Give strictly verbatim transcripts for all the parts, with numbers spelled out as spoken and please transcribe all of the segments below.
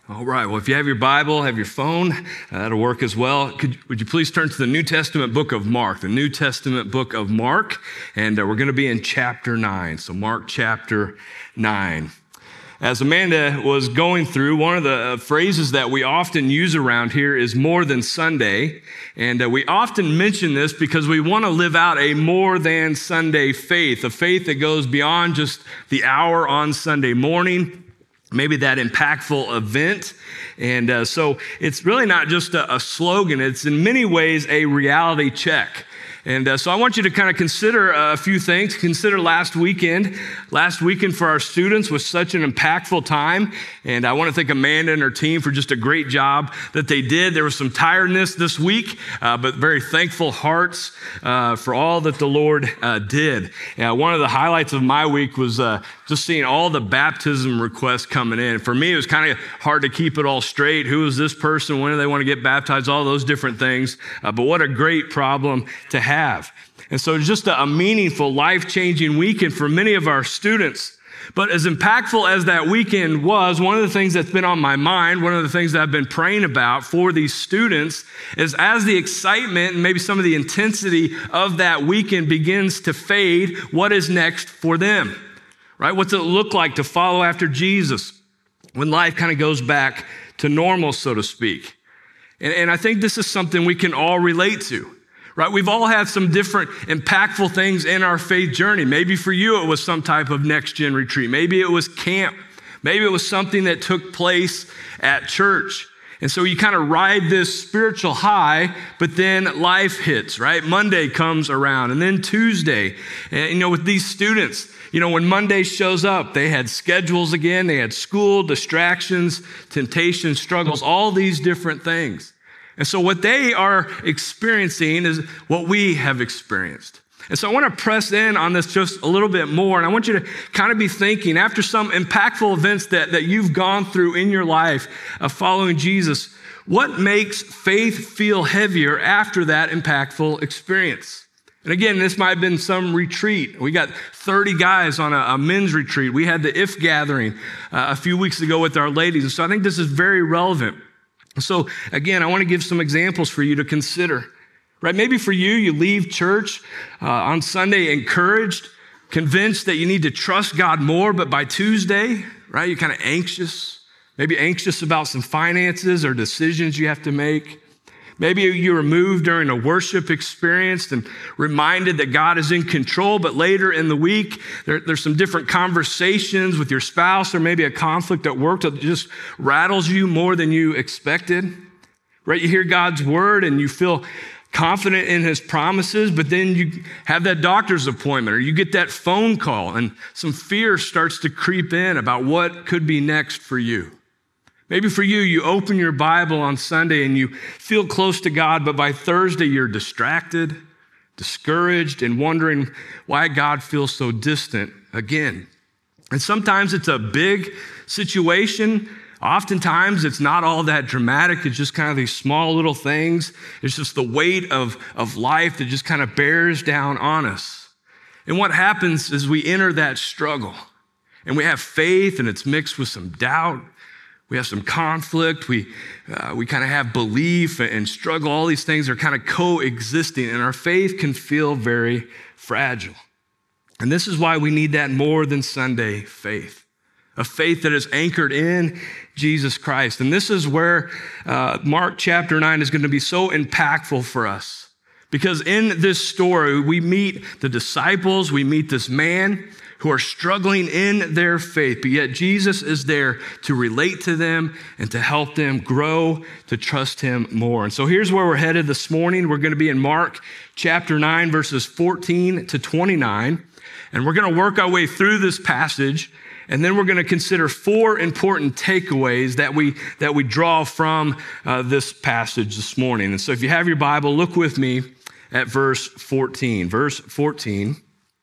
All right, well, if you have your Bible, have your phone, uh, that'll work as well. Could, would you please turn to the New Testament book of Mark, the New Testament book of Mark, and uh, we're going to be in chapter nine. So Mark chapter nine. As Amanda was going through, one of the phrases that we often use around here is more than Sunday. And uh, we often mention this because we want to live out a more than Sunday faith, a faith that goes beyond just the hour on Sunday morning, maybe that impactful event. And uh, so it's really not just a, a slogan. It's in many ways a reality check. And uh, so I want you to kind of consider a few things. Consider last weekend. Last weekend for our students was such an impactful time. And I want to thank Amanda and her team for just a great job that they did. There was some tiredness this week, uh, but very thankful hearts uh, for all that the Lord uh, did. Uh, one of the highlights of my week was uh, just seeing all the baptism requests coming in. For me, it was kind of hard to keep it all straight. Who is this person? When do they want to get baptized? All those different things. Uh, but what a great problem to have. Have. And so it's just a, a meaningful, life-changing weekend for many of our students. But as impactful as that weekend was, one of the things that's been on my mind, one of the things that I've been praying about for these students is as the excitement and maybe some of the intensity of that weekend begins to fade, what is next for them, right? What's it look like to follow after Jesus when life kind of goes back to normal, so to speak? And, and I think this is something we can all relate to. Right? We've all had some different impactful things in our faith journey. Maybe for you, it was some type of next gen retreat. Maybe it was camp. Maybe it was something that took place at church. And so you kind of ride this spiritual high, but then life hits, right? Monday comes around and then Tuesday. And you know, with these students, you know, when Monday shows up, they had schedules again. They had school, distractions, temptations, struggles, all these different things. And so what they are experiencing is what we have experienced. And so I want to press in on this just a little bit more. And I want you to kind of be thinking after some impactful events that, that you've gone through in your life of following Jesus, what makes faith feel heavier after that impactful experience? And again, this might have been some retreat. We got thirty guys on a, a men's retreat. We had the I F gathering uh, a few weeks ago with our ladies. And so I think this is very relevant. So again, I want to give some examples for you to consider, right? Maybe for you, you leave church uh, on Sunday encouraged, convinced that you need to trust God more, but by Tuesday, right, you're kind of anxious, maybe anxious about some finances or decisions you have to make. Maybe you were moved during a worship experience and reminded that God is in control, but later in the week, there, there's some different conversations with your spouse or maybe a conflict at work that just rattles you more than you expected, right? You hear God's word and you feel confident in his promises, but then you have that doctor's appointment or you get that phone call and some fear starts to creep in about what could be next for you. Maybe for you, you open your Bible on Sunday and you feel close to God, but by Thursday you're distracted, discouraged, and wondering why God feels so distant again. And sometimes it's a big situation. Oftentimes it's not all that dramatic. It's just kind of these small little things. It's just the weight of, of life that just kind of bears down on us. And what happens is we enter that struggle and we have faith and it's mixed with some doubt. We have some conflict, we uh, we kind of have belief and struggle. All these things are kind of coexisting, and our faith can feel very fragile. And this is why we need that more than Sunday faith, a faith that is anchored in Jesus Christ. And this is where uh, Mark chapter nine is going to be so impactful for us. Because in this story, we meet the disciples, we meet this man who are struggling in their faith, but yet Jesus is there to relate to them and to help them grow to trust him more. And so here's where we're headed this morning. We're going to be in Mark chapter nine, verses fourteen to twenty-nine. And we're going to work our way through this passage. And then we're going to consider four important takeaways that we that we draw from uh, this passage this morning. And so if you have your Bible, look with me at verse fourteen. Verse fourteen.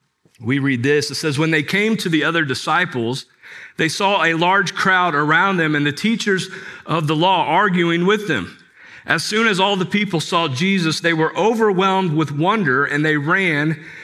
We read this. It says, when they came to the other disciples, they saw a large crowd around them and the teachers of the law arguing with them. As soon as all the people saw Jesus, they were overwhelmed with wonder and they ran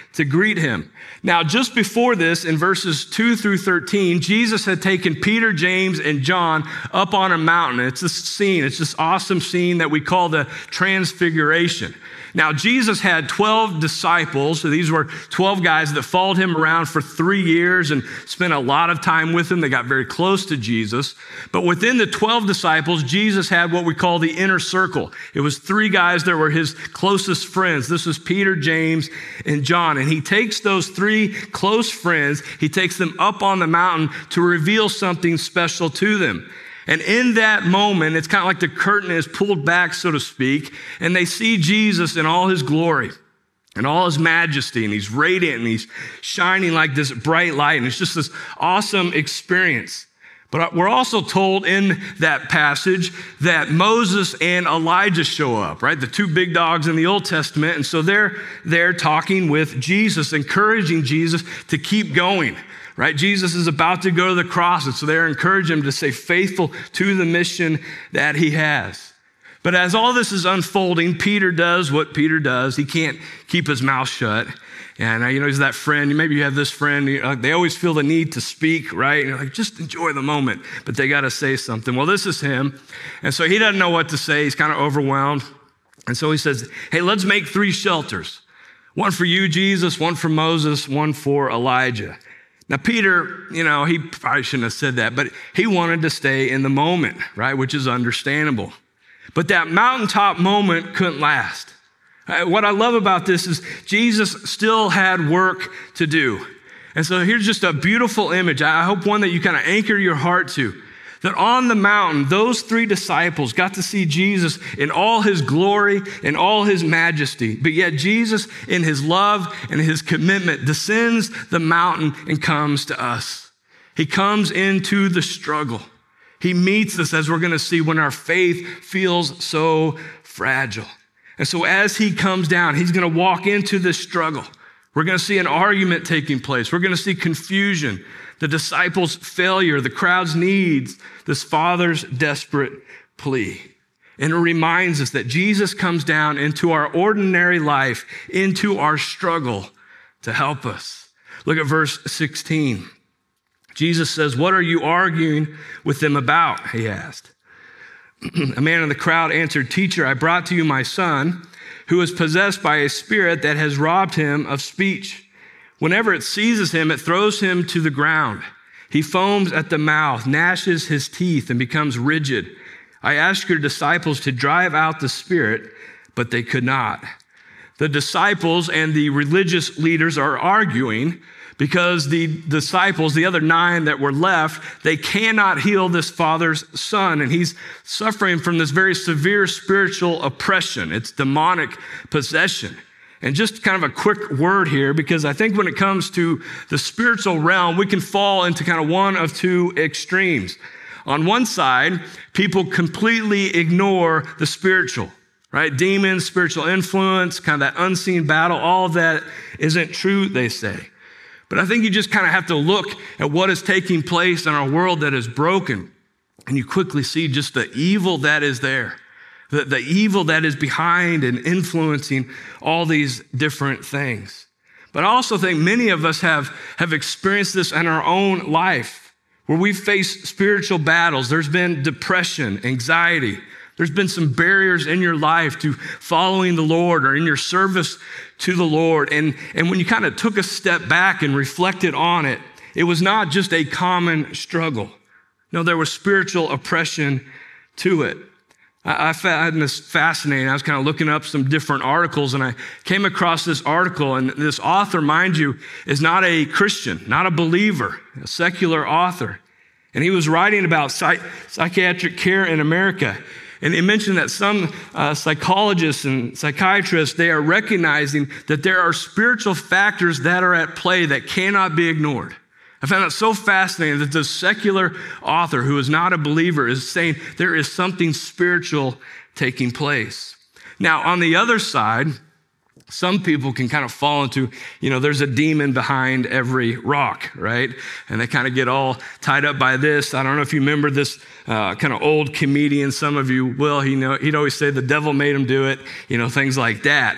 to greet him. Now, just before this, in verses two through thirteen, Jesus had taken Peter, James, and John up on a mountain. It's this scene, it's this awesome scene that we call the Transfiguration. Now, Jesus had twelve disciples. So these were twelve guys that followed him around for three years and spent a lot of time with him. They got very close to Jesus. But within the twelve disciples, Jesus had what we call the inner circle. It was three guys that were his closest friends. This was Peter, James, and John. And he takes those three close friends, he takes them up on the mountain to reveal something special to them. And in that moment, it's kind of like the curtain is pulled back, so to speak, and they see Jesus in all his glory and all his majesty, and he's radiant and he's shining like this bright light, and it's just this awesome experience. But we're also told in that passage that Moses and Elijah show up, right? The two big dogs in the Old Testament, and so they're there talking with Jesus, encouraging Jesus to keep going. Right? Jesus is about to go to the cross, and so they're encouraging him to stay faithful to the mission that he has. But as all this is unfolding, Peter does what Peter does. He can't keep his mouth shut. And, uh, you know, he's that friend. Maybe you have this friend. You know, they always feel the need to speak, right? And you're like, just enjoy the moment. But they got to say something. Well, this is him. And so he doesn't know what to say. He's kind of overwhelmed. And so he says, hey, let's make three shelters. One for you, Jesus, one for Moses, one for Elijah. Now, Peter, you know, he probably shouldn't have said that, but he wanted to stay in the moment, right, which is understandable. But that mountaintop moment couldn't last. Uh, what I love about this is Jesus still had work to do. And so here's just a beautiful image. I hope one that you kind of anchor your heart to. That on the mountain, those three disciples got to see Jesus in all his glory and all his majesty. But yet Jesus, in his love and his commitment, descends the mountain and comes to us. He comes into the struggle. He meets us, as we're going to see, when our faith feels so fragile. And so as he comes down, he's going to walk into this struggle. We're going to see an argument taking place. We're going to see confusion, the disciples' failure, the crowd's needs, this father's desperate plea. And it reminds us that Jesus comes down into our ordinary life, into our struggle to help us. Look at verse sixteen. Jesus says, "What are you arguing with them about?" he asked. A man in the crowd answered, "Teacher, I brought to you my son, who is possessed by a spirit that has robbed him of speech. Whenever it seizes him, it throws him to the ground. He foams at the mouth, gnashes his teeth, and becomes rigid. I asked your disciples to drive out the spirit, but they could not." The disciples and the religious leaders are arguing because the disciples, the other nine that were left, they cannot heal this father's son, and he's suffering from this very severe spiritual oppression. It's demonic possession. And just kind of a quick word here, because I think when it comes to the spiritual realm, we can fall into kind of one of two extremes. On one side, people completely ignore the spiritual, right? Demons, spiritual influence, kind of that unseen battle, all of that isn't true, they say. But I think you just kind of have to look at what is taking place in our world that is broken, and you quickly see just the evil that is there. The, the evil that is behind and influencing all these different things. But I also think many of us have, have experienced this in our own life, where we face spiritual battles. There's been depression, anxiety. There's been some barriers in your life to following the Lord or in your service to the Lord. And, and when you kind of took a step back and reflected on it, it was not just a common struggle. No, there was spiritual oppression to it. I found this fascinating. I was kind of looking up some different articles, and I came across this article, and this author, mind you, is not a Christian, not a believer, a secular author. And he was writing about psych- psychiatric care in America. And he mentioned that some uh, psychologists and psychiatrists, they are recognizing that there are spiritual factors that are at play that cannot be ignored. I found it so fascinating that this secular author who is not a believer is saying there is something spiritual taking place. Now, on the other side, some people can kind of fall into, you know, there's a demon behind every rock, right? And they kind of get all tied up by this. I don't know if you remember this uh, kind of old comedian. Some of you will. He know, he'd always say the devil made him do it, you know, things like that.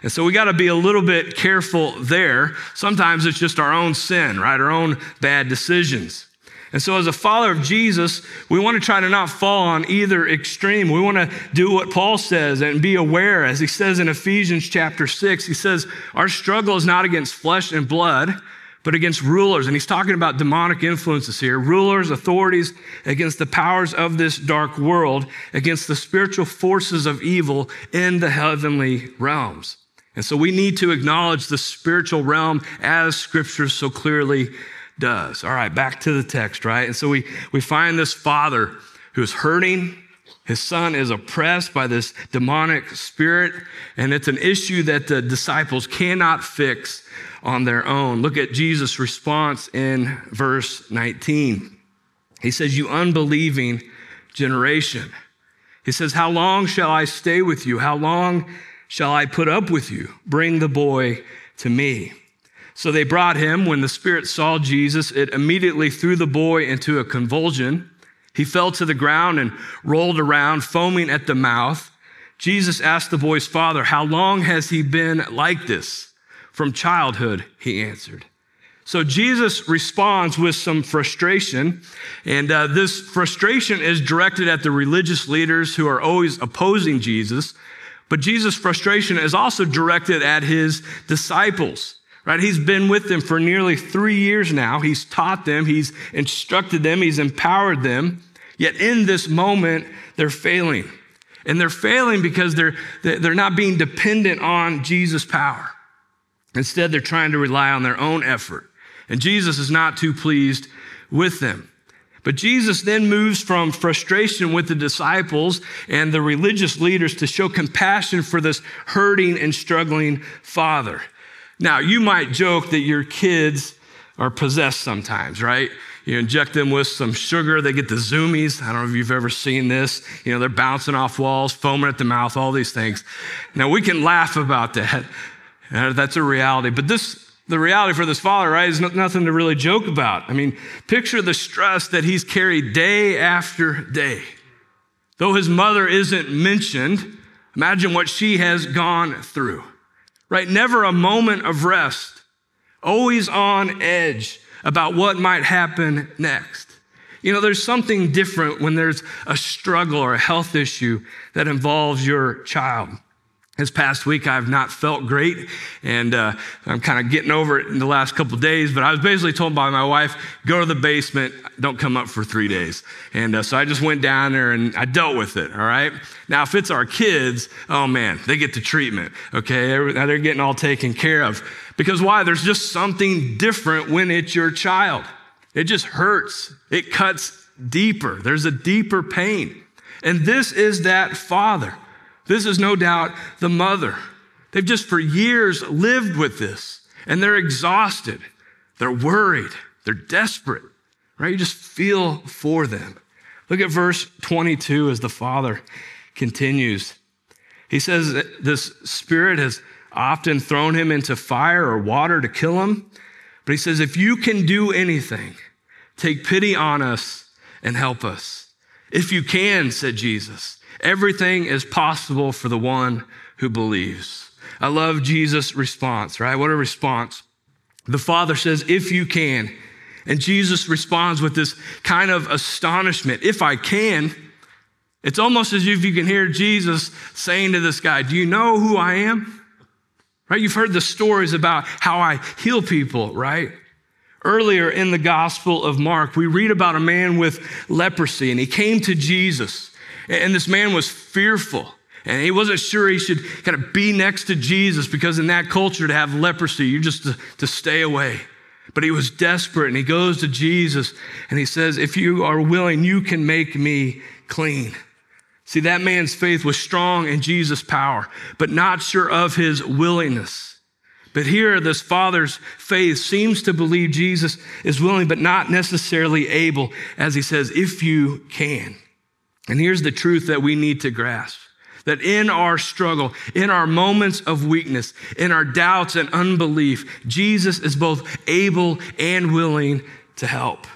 And so we got to be a little bit careful there. Sometimes it's just our own sin, right? Our own bad decisions. And so as a follower of Jesus, we want to try to not fall on either extreme. We want to do what Paul says and be aware. As he says in Ephesians chapter six, he says, our struggle is not against flesh and blood, but against rulers. And he's talking about demonic influences here, rulers, authorities, against the powers of this dark world, against the spiritual forces of evil in the heavenly realms. And so we need to acknowledge the spiritual realm as Scripture so clearly does. All right, back to the text, right? And so we, we find this father who's hurting. His son is oppressed by this demonic spirit, and it's an issue that the disciples cannot fix on their own. Look at Jesus' response in verse nineteen. He says, you unbelieving generation. He says, how long shall I stay with you? How long shall I put up with you? Bring the boy to me. So they brought him. When the spirit saw Jesus, it immediately threw the boy into a convulsion. He fell to the ground and rolled around, foaming at the mouth. Jesus asked the boy's father, how long has he been like this? From childhood, he answered. So Jesus responds with some frustration, and uh, this frustration is directed at the religious leaders who are always opposing Jesus, but Jesus' frustration is also directed at his disciples, right? He's been with them for nearly three years now. He's taught them, he's instructed them, he's empowered them, yet in this moment, they're failing. And they're failing because they're, they're not being dependent on Jesus' power. Instead, they're trying to rely on their own effort. And Jesus is not too pleased with them. But Jesus then moves from frustration with the disciples and the religious leaders to show compassion for this hurting and struggling father. Now, you might joke that your kids are possessed sometimes, right? You inject them with some sugar, they get the zoomies. I don't know if you've ever seen this. You know, they're bouncing off walls, foaming at the mouth, all these things. Now, we can laugh about that. That's a reality. But this, the reality for this father, right, is nothing to really joke about. I mean, picture the stress that he's carried day after day. Though his mother isn't mentioned, imagine what she has gone through, right? Never a moment of rest, always on edge about what might happen next. You know, there's something different when there's a struggle or a health issue that involves your child. This past week, I've not felt great, and uh, I'm kind of getting over it in the last couple of days, but I was basically told by my wife, go to the basement, don't come up for three days. And uh, so I just went down there and I dealt with it, all right? Now, if it's our kids, oh man, they get the treatment, okay? Now they're getting all taken care of. Because why? There's just something different when it's your child. It just hurts. It cuts deeper. There's a deeper pain. And this is that father. This is no doubt the mother. They've just for years lived with this, and they're exhausted. They're worried. They're desperate, right? You just feel for them. Look at verse twenty-two as the father continues. He says that this spirit has often thrown him into fire or water to kill him. But he says, if you can do anything, take pity on us and help us. If you can, said Jesus. Everything is possible for the one who believes. I love Jesus' response, right? What a response. The father says, if you can. And Jesus responds with this kind of astonishment. If I can. It's almost as if you can hear Jesus saying to this guy, do you know who I am? Right? You've heard the stories about how I heal people, right? Earlier in the Gospel of Mark, we read about a man with leprosy, and he came to Jesus. And this man was fearful, and he wasn't sure he should kind of be next to Jesus because in that culture to have leprosy, you just to, to stay away. But he was desperate, and he goes to Jesus, and he says, if you are willing, you can make me clean. See, that man's faith was strong in Jesus' power, but not sure of his willingness. But here, this father's faith seems to believe Jesus is willing, but not necessarily able, as he says, if you can. And here's the truth that we need to grasp, that in our struggle, in our moments of weakness, in our doubts and unbelief, Jesus is both able and willing to help.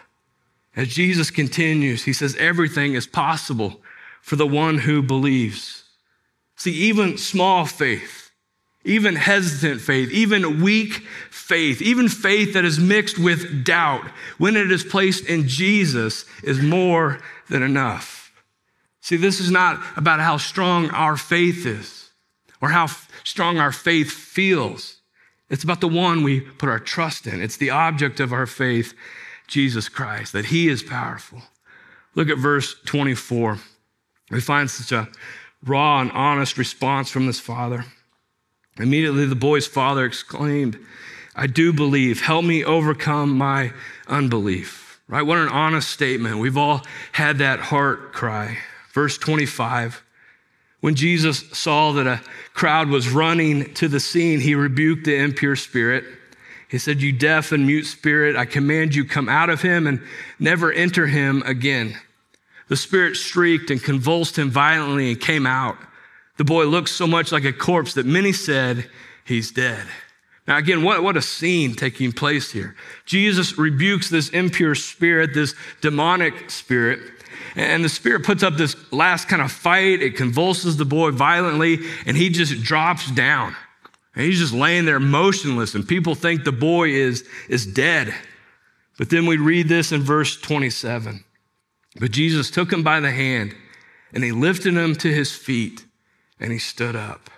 As Jesus continues, he says, everything is possible for the one who believes. See, even small faith, even hesitant faith, even weak faith, even faith that is mixed with doubt, when it is placed in Jesus, is more than enough. See, this is not about how strong our faith is or how f- strong our faith feels. It's about the one we put our trust in. It's the object of our faith, Jesus Christ, that he is powerful. Look at verse twenty-four. We find such a raw and honest response from this father. Immediately the boy's father exclaimed, I do believe, help me overcome my unbelief. Right? What an honest statement. We've all had that heart cry. Verse twenty-five, when Jesus saw that a crowd was running to the scene, he rebuked the impure spirit. He said, you deaf and mute spirit, I command you come out of him and never enter him again. The spirit shrieked and convulsed him violently and came out. The boy looked so much like a corpse that many said, he's dead. Now again, what, what a scene taking place here. Jesus rebukes this impure spirit, this demonic spirit, and the spirit puts up this last kind of fight. It convulses the boy violently, and he just drops down. And he's just laying there motionless, and people think the boy is, is dead. But then we read this in verse twenty-seven. But Jesus took him by the hand, and he lifted him to his feet, and he stood up.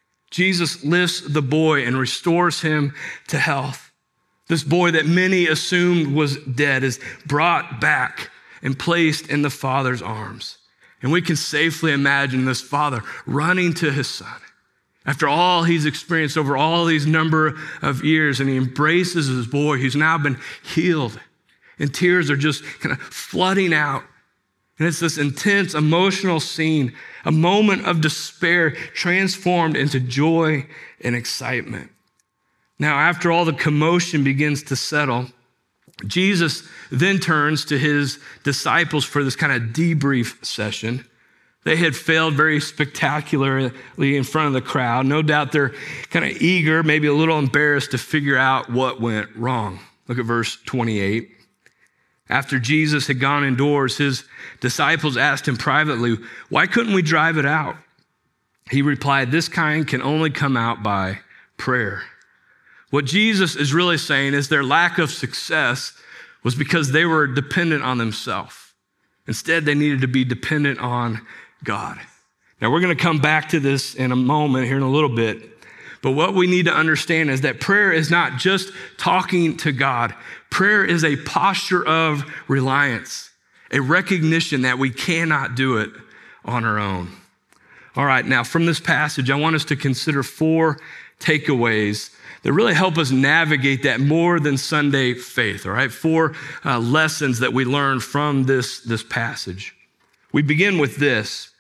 Jesus lifts the boy and restores him to health. This boy that many assumed was dead is brought back and placed in the father's arms. And we can safely imagine this father running to his son after all he's experienced over all these number of years, and he embraces his boy who's now been healed. And tears are just kind of flooding out. And it's this intense emotional scene, a moment of despair transformed into joy and excitement. Now, after all the commotion begins to settle, Jesus then turns to his disciples for this kind of debrief session. They had failed very spectacularly in front of the crowd. No doubt they're kind of eager, maybe a little embarrassed to figure out what went wrong. Look at verse twenty-eight. After Jesus had gone indoors, his disciples asked him privately, why couldn't we drive it out? He replied, this kind can only come out by prayer. What Jesus is really saying is their lack of success was because they were dependent on themselves. Instead, they needed to be dependent on God. Now, we're going to come back to this in a moment here in a little bit. But what we need to understand is that prayer is not just talking to God. Prayer is a posture of reliance, a recognition that we cannot do it on our own. All right, now from this passage, I want us to consider four takeaways that really help us navigate that more than Sunday faith, all right? Four uh, lessons that we learn from this, this passage. We begin with this.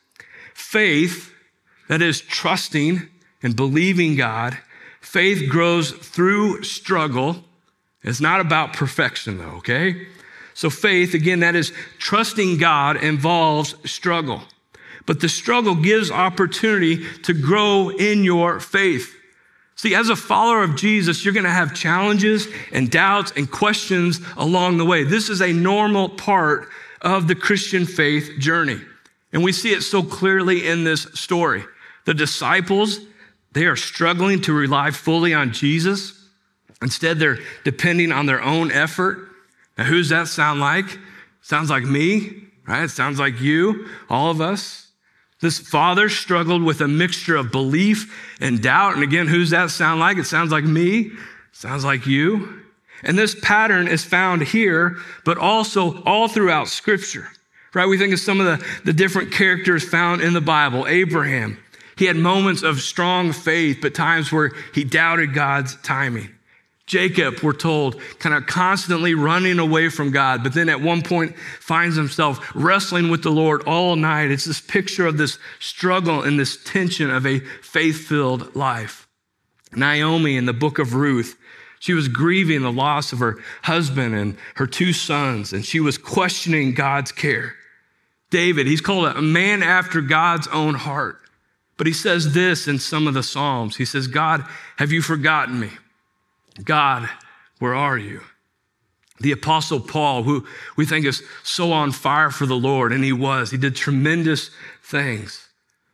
Faith, that is trusting and believing God, faith grows through struggle. It's not about perfection though, okay? So faith, again, that is trusting God involves struggle. But the struggle gives opportunity to grow in your faith. See, as a follower of Jesus, you're going to have challenges and doubts and questions along the way. This is a normal part of the Christian faith journey. And we see it so clearly in this story. The disciples, they are struggling to rely fully on Jesus. Instead, they're depending on their own effort. Now, who's that sound like? Sounds like me, right? It sounds like you, all of us. This father struggled with a mixture of belief and doubt. And again, who's that sound like? It sounds like me. Sounds like you. And this pattern is found here, but also all throughout Scripture, right? We think of some of the, the different characters found in the Bible. Abraham, he had moments of strong faith, but times where he doubted God's timing. Jacob, we're told, kind of constantly running away from God, but then at one point finds himself wrestling with the Lord all night. It's this picture of this struggle and this tension of a faith-filled life. Naomi in the book of Ruth, she was grieving the loss of her husband and her two sons, and she was questioning God's care. David, he's called a man after God's own heart, but he says this in some of the Psalms. He says, God, have you forgotten me? God, where are you? The Apostle Paul, who we think is so on fire for the Lord, and he was. He did tremendous things.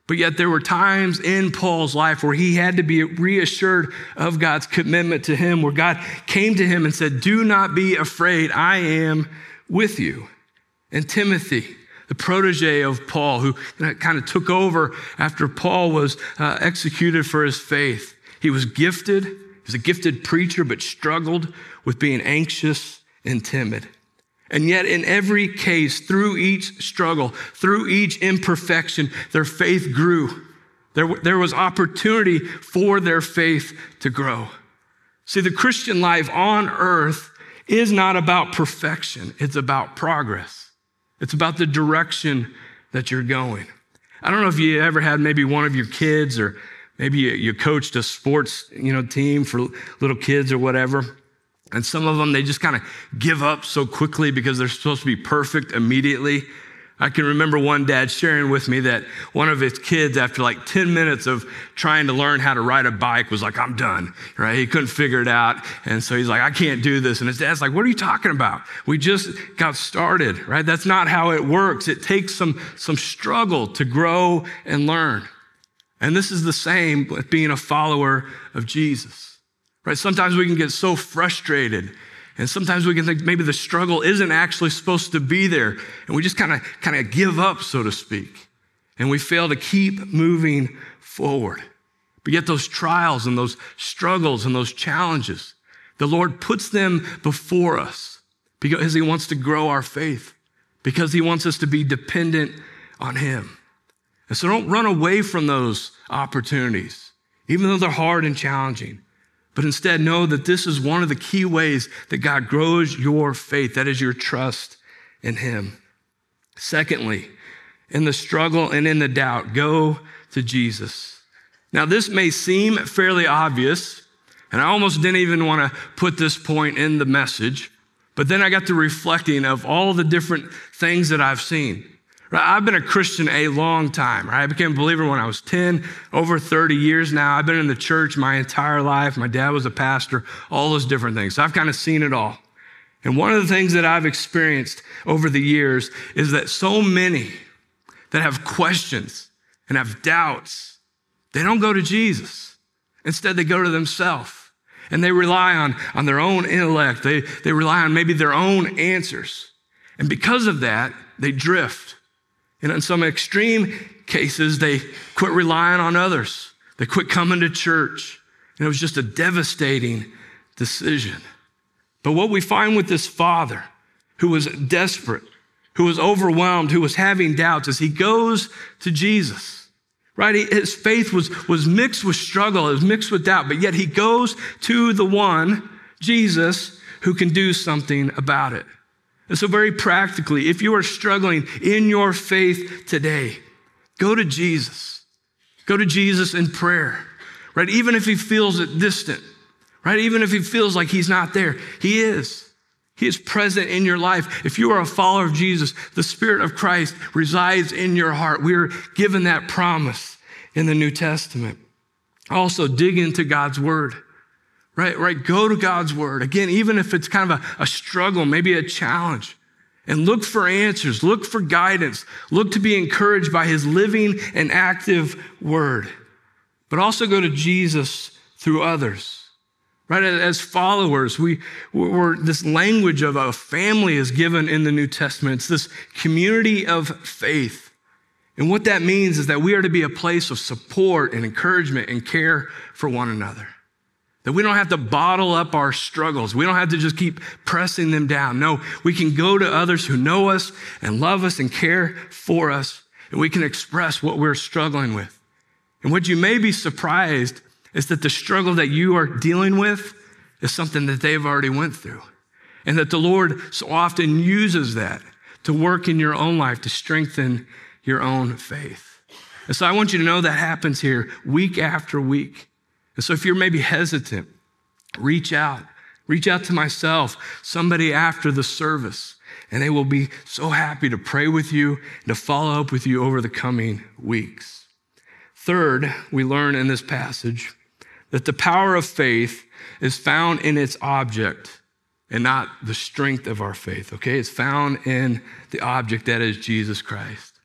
But yet there were times in Paul's life where he had to be reassured of God's commitment to him, where God came to him and said, do not be afraid, I am with you. And Timothy, the protege of Paul, who kind of took over after Paul was uh, executed for his faith. He was gifted, he was a gifted preacher, but struggled with being anxious and timid. And yet in every case, through each struggle, through each imperfection, their faith grew. There, there was opportunity for their faith to grow. See, the Christian life on earth is not about perfection. It's about progress. It's about the direction that you're going. I don't know if you ever had maybe one of your kids, or maybe you, you coached a sports, you know, team for little kids or whatever. And some of them, they just kind of give up so quickly because they're supposed to be perfect immediately. I can remember one dad sharing with me that one of his kids, after like ten minutes of trying to learn how to ride a bike, was like, I'm done, right? He couldn't figure it out. And so he's like, I can't do this. And his dad's like, what are you talking about? We just got started, right? That's not how it works. It takes some, some struggle to grow and learn. And this is the same with being a follower of Jesus. Right? Sometimes we can get so frustrated, and sometimes we can think maybe the struggle isn't actually supposed to be there, and we just kind of kind of give up, so to speak, and we fail to keep moving forward. But yet those trials and those struggles and those challenges, the Lord puts them before us because he wants to grow our faith, because he wants us to be dependent on him. And so don't run away from those opportunities, even though they're hard and challenging. But instead know that this is one of the key ways that God grows your faith. That is your trust in him. Secondly, in the struggle and in the doubt, go to Jesus. Now, this may seem fairly obvious, and I almost didn't even want to put this point in the message, but then I got to reflecting of all the different things that I've seen. I've been a Christian a long time. Right? I became a believer when I was ten, over thirty years now. I've been in the church my entire life. My dad was a pastor, all those different things. So I've kind of seen it all. And one of the things that I've experienced over the years is that so many that have questions and have doubts, they don't go to Jesus. Instead, they go to themselves. And they rely on, on their own intellect. They, they rely on maybe their own answers. And because of that, they drift. And in some extreme cases, they quit relying on others. They quit coming to church. And it was just a devastating decision. But what we find with this father who was desperate, who was overwhelmed, who was having doubts, is he goes to Jesus, right? His faith was, was mixed with struggle, it was mixed with doubt, but yet he goes to the one, Jesus, who can do something about it. And so very practically, if you are struggling in your faith today, go to Jesus. Go to Jesus in prayer, right? Even if he feels it distant, right? Even if he feels like he's not there, he is. He is present in your life. If you are a follower of Jesus, the Spirit of Christ resides in your heart. We are given that promise in the New Testament. Also, dig into God's word. Right, right. Go to God's word. Again, even if it's kind of a, a struggle, maybe a challenge, and look for answers, look for guidance, look to be encouraged by his living and active word. But also go to Jesus through others. Right, as followers, we, we're, this language of a family is given in the New Testament. It's this community of faith. And what that means is that we are to be a place of support and encouragement and care for one another. That we don't have to bottle up our struggles. We don't have to just keep pressing them down. No, we can go to others who know us and love us and care for us, and we can express what we're struggling with. And what you may be surprised is that the struggle that you are dealing with is something that they've already went through, and that the Lord so often uses that to work in your own life, to strengthen your own faith. And so I want you to know that happens here week after week. And so if you're maybe hesitant, reach out. Reach out to myself, somebody after the service, and they will be so happy to pray with you and to follow up with you over the coming weeks. Third, we learn in this passage that the power of faith is found in its object and not the strength of our faith, okay? It's found in the object that is Jesus Christ.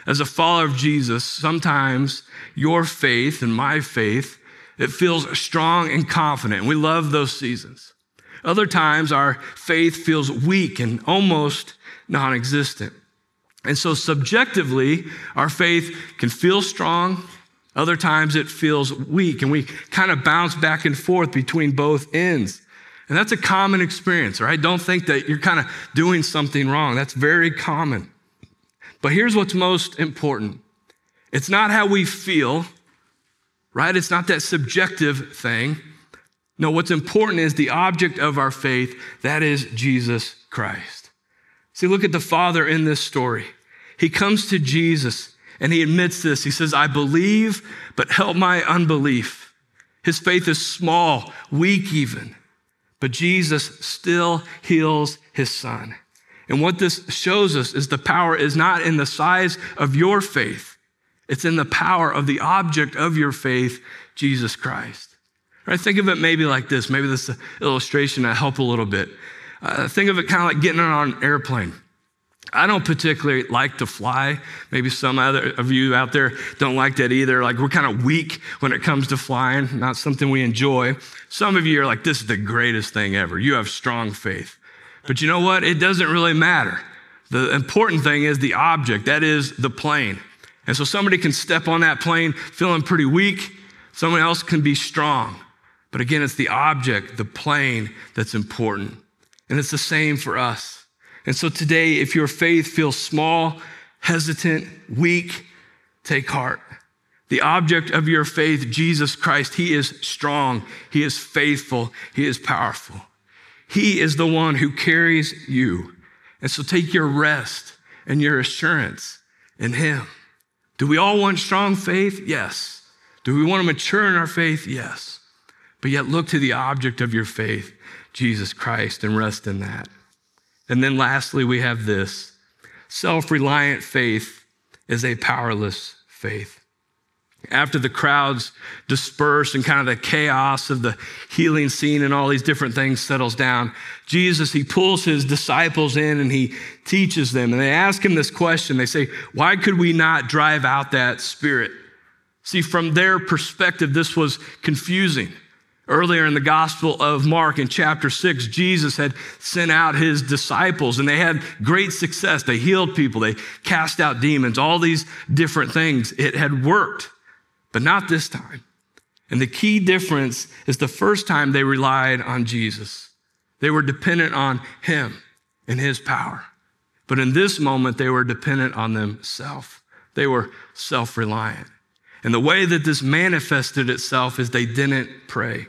As a follower of Jesus, sometimes your faith and my faith, it feels strong and confident. We love those seasons. Other times our faith feels weak and almost non-existent. And so subjectively, our faith can feel strong. Other times it feels weak, and we kind of bounce back and forth between both ends. And that's a common experience, right? Don't think that you're kind of doing something wrong. That's very common. But here's what's most important. It's not how we feel, right? It's not that subjective thing. No, what's important is the object of our faith. That is Jesus Christ. See, look at the Father in this story. He comes to Jesus and he admits this. He says, I believe, but help my unbelief. His faith is small, weak even, but Jesus still heals his son. And what this shows us is the power is not in the size of your faith. It's in the power of the object of your faith, Jesus Christ. Right? Think of it maybe like this. Maybe this illustration will help a little bit. Uh, think of it kind of like getting on an airplane. I don't particularly like to fly. Maybe some other of you out there don't like that either. Like we're kind of weak when it comes to flying, not something we enjoy. Some of you are like, this is the greatest thing ever. You have strong faith. But you know what? It doesn't really matter. The important thing is the object, that is the plane. And so somebody can step on that plane feeling pretty weak. Someone else can be strong. But again, it's the object, the plane, that's important. And it's the same for us. And so today, if your faith feels small, hesitant, weak, take heart. The object of your faith, Jesus Christ, he is strong, he is faithful, he is powerful. He is the one who carries you. And so take your rest and your assurance in him. Do we all want strong faith? Yes. Do we want to mature in our faith? Yes. But yet look to the object of your faith, Jesus Christ, and rest in that. And then lastly, we have this. Self-reliant faith is a powerless faith. After the crowds disperse and kind of the chaos of the healing scene and all these different things settles down, Jesus, he pulls his disciples in and he teaches them. And they ask him this question. They say, why could we not drive out that spirit? See, from their perspective, this was confusing. Earlier in the Gospel of Mark in chapter six, Jesus had sent out his disciples and they had great success. They healed people. They cast out demons, all these different things. It had worked. But not this time. And the key difference is the first time they relied on Jesus. They were dependent on him and his power. But in this moment, they were dependent on themselves. They were self-reliant. And the way that this manifested itself is they didn't pray.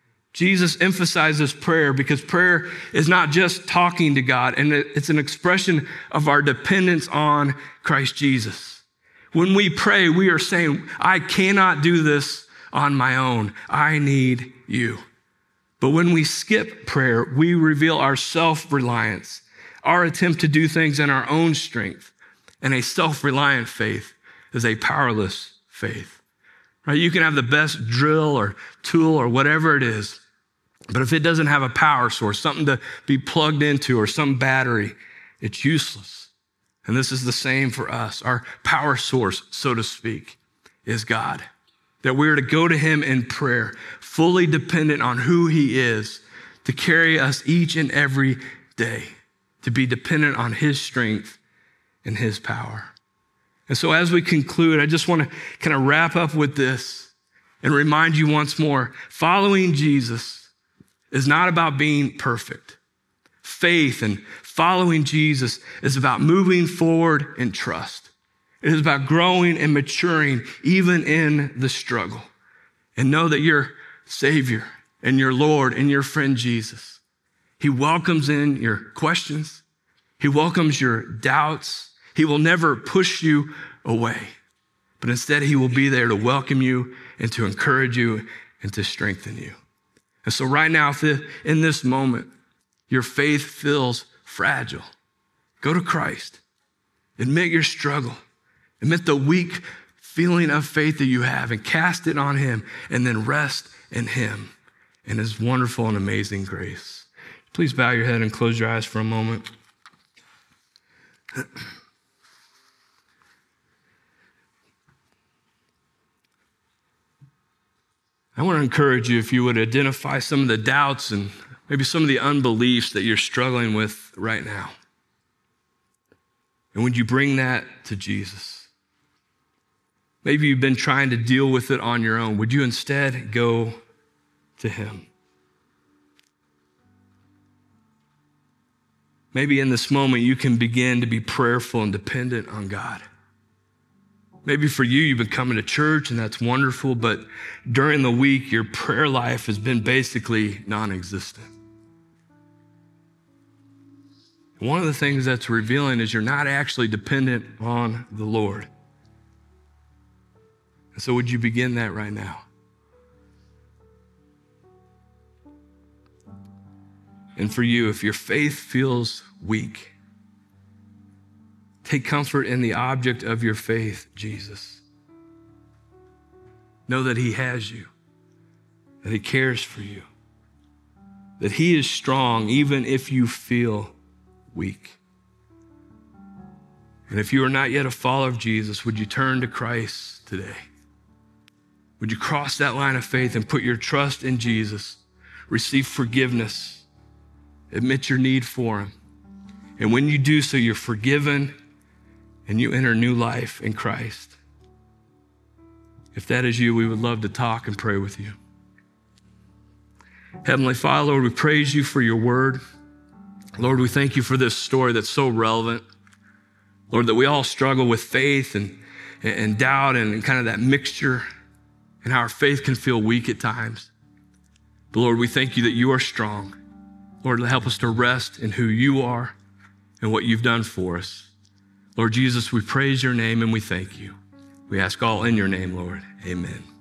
Jesus emphasizes prayer because prayer is not just talking to God, and it's an expression of our dependence on Christ Jesus. When we pray, we are saying, I cannot do this on my own. I need you. But when we skip prayer, we reveal our self-reliance, our attempt to do things in our own strength. And a self-reliant faith is a powerless faith. Right? You can have the best drill or tool or whatever it is, but if it doesn't have a power source, something to be plugged into or some battery, it's useless. And this is the same for us. Our power source, so to speak, is God. That we are to go to him in prayer, fully dependent on who he is, to carry us each and every day, to be dependent on his strength and his power. And so as we conclude, I just want to kind of wrap up with this and remind you once more, following Jesus is not about being perfect. Faith and following Jesus is about moving forward in trust. It is about growing and maturing even in the struggle. And know that your Savior and your Lord and your friend Jesus, he welcomes in your questions. He welcomes your doubts. He will never push you away, but instead he will be there to welcome you and to encourage you and to strengthen you. And so right now, if in this moment, your faith feels fragile, go to Christ. Admit your struggle. Admit the weak feeling of faith that you have and cast it on him and then rest in him and his wonderful and amazing grace. Please bow your head and close your eyes for a moment. I want to encourage you, if you would identify some of the doubts and maybe some of the unbeliefs that you're struggling with right now. And would you bring that to Jesus? Maybe you've been trying to deal with it on your own. Would you instead go to him? Maybe in this moment you can begin to be prayerful and dependent on God. Maybe for you, you've been coming to church and that's wonderful, but during the week, your prayer life has been basically non-existent. One of the things that's revealing is you're not actually dependent on the Lord. And so would you begin that right now? And for you, if your faith feels weak, take comfort in the object of your faith, Jesus. Know that he has you, that he cares for you, that he is strong even if you feel weak. And if you are not yet a follower of Jesus, would you turn to Christ today? Would you cross that line of faith and put your trust in Jesus, receive forgiveness, admit your need for him. And when you do so, you're forgiven and you enter new life in Christ. If that is you, we would love to talk and pray with you. Heavenly Father, Lord, we praise you for your word. Lord, we thank you for this story that's so relevant. Lord, that we all struggle with faith and, and doubt and kind of that mixture and how our faith can feel weak at times. But Lord, we thank you that you are strong. Lord, help us to rest in who you are and what you've done for us. Lord Jesus, we praise your name and we thank you. We ask all in your name, Lord. Amen.